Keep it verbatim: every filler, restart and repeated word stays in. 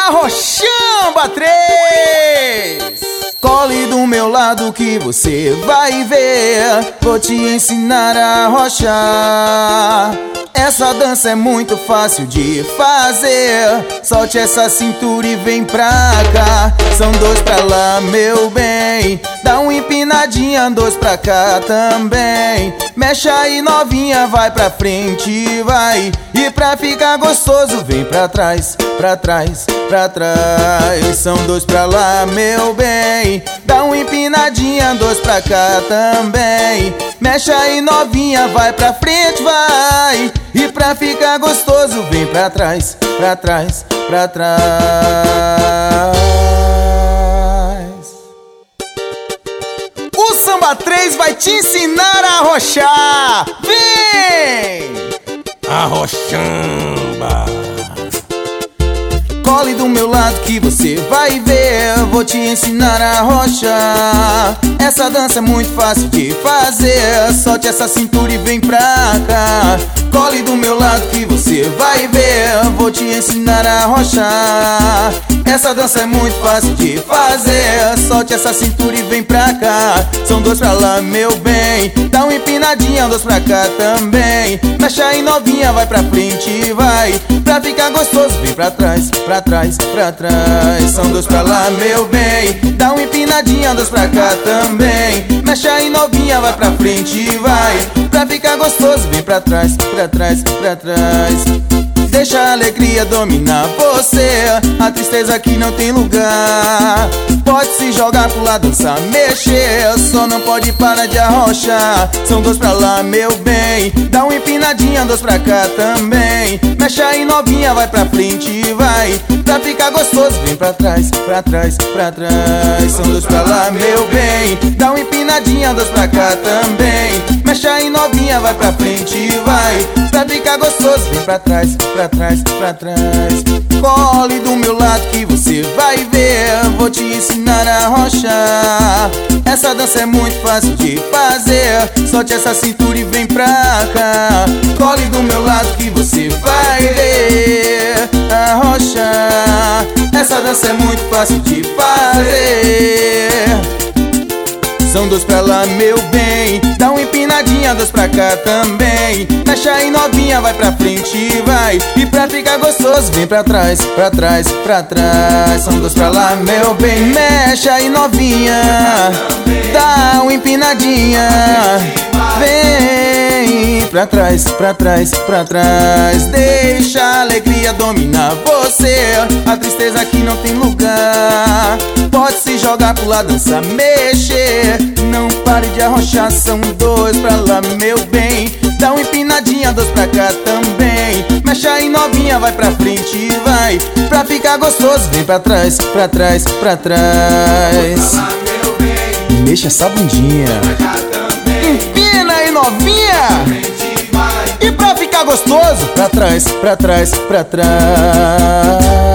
Arrochamba três. Cole do meu lado que você vai ver. Vou te ensinar a arrochar. Essa dança é muito fácil de fazer. Solte essa cintura e vem pra cá. São dois pra lá, meu bem. Dá uma empinadinha, dois pra cá também. Mexe aí novinha, vai pra frente, vai. E pra ficar gostoso, vem pra trás, pra trás, pra trás. São dois pra lá, meu bem. Dá uma empinadinha, dois pra cá também. Mexe aí novinha, vai pra frente, vai. E pra ficar gostoso, vem pra trás, pra trás, pra trás. O Samba três vai te ensinar a arrochar. Vem! Arrochamba. Cole do meu lado que você vai ver. Vou te ensinar a arrochar. Essa dança é muito fácil de fazer. Solte essa cintura e vem pra cá. Cole do meu lado que você vai ver. Vou te ensinar a arrochar. Essa dança é muito fácil de fazer. Solte essa cintura e vem pra cá. São dois pra lá, meu bem. Dá uma empinadinha, dois pra cá também. Mexe aí novinha, vai pra frente, vai. Pra ficar gostoso, vem pra trás, pra trás, pra trás. São dois pra lá, meu bem. Dá uma empinadinha, dois pra cá também. Mexe aí novinha, vai pra frente, vai. Pra ficar gostoso, vem pra trás, pra trás, pra trás. Deixa a alegria dominar você. A tristeza aqui não tem lugar. Pode se jogar pro lado, dançar, mexer. Só não pode parar de arrochar. São dois pra lá, meu bem. Dá uma empinadinha, dois pra cá também. Mexe aí novinha, vai pra frente, vai. Pra ficar gostoso, vem pra trás, pra trás, pra trás. São dois pra lá, meu bem. Dá uma empinadinha, dois pra cá também. Mexe aí novinha, vai pra frente, vai. Pra ficar gostoso, vem pra trás, pra trás, pra trás. Cole do meu lado que você vai ver. Vou te ensinar a arrochar. Essa dança é muito fácil de fazer. Solte essa cintura e vem pra cá. Cole do meu lado que você vai ver. Arrochar. Essa dança é muito fácil de fazer. São dois pra lá, meu bem. Dá uma empinadinha, dois pra cá também. Mexe aí novinha, vai pra frente, vai. E pra ficar gostoso, vem pra trás, pra trás, pra trás. São dois pra lá, meu bem. Mexe aí novinha, dá uma empinadinha. Vem pra trás, pra trás, pra trás. Deixa a alegria dominar você. A tristeza aqui não tem lugar. Pode se jogar pro lado, dançar, mexer. Não pare de arrochar, são dois pra lá, meu bem. Dá uma empinadinha, dois pra cá também. Mexe aí novinha, vai pra frente, vai. Pra ficar gostoso, vem pra trás, pra trás, pra trás. Mexa essa bundinha, empina aí novinha. E pra ficar gostoso, pra trás, pra trás, pra trás.